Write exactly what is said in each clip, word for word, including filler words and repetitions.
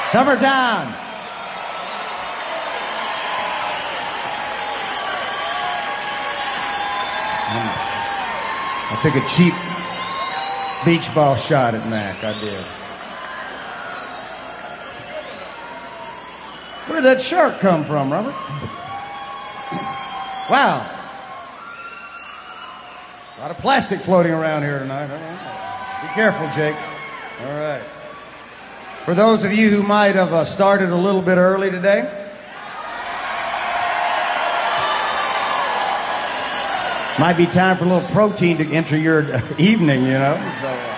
Summertime. I took a cheap beach ball shot at Mac. I did. Where did that shark come from, Robert? Wow. A lot of plastic floating around here tonight. Be careful, Jake. All right. For those of you who might have uh, started a little bit early today, might be time for a little protein to enter your evening, you know. So, uh,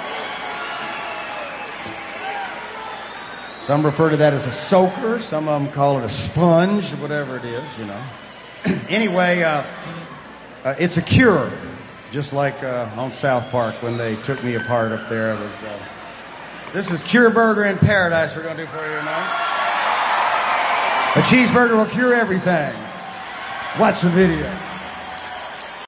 some refer to that as a soaker. Some of them call it a sponge, whatever it is, you know. Anyway, uh, uh, it's a cure, just like uh, on South Park when they took me apart up there. It was, uh, this is Cure Burger in Paradise we're going to do for you tonight. A cheeseburger will cure everything. Watch the video.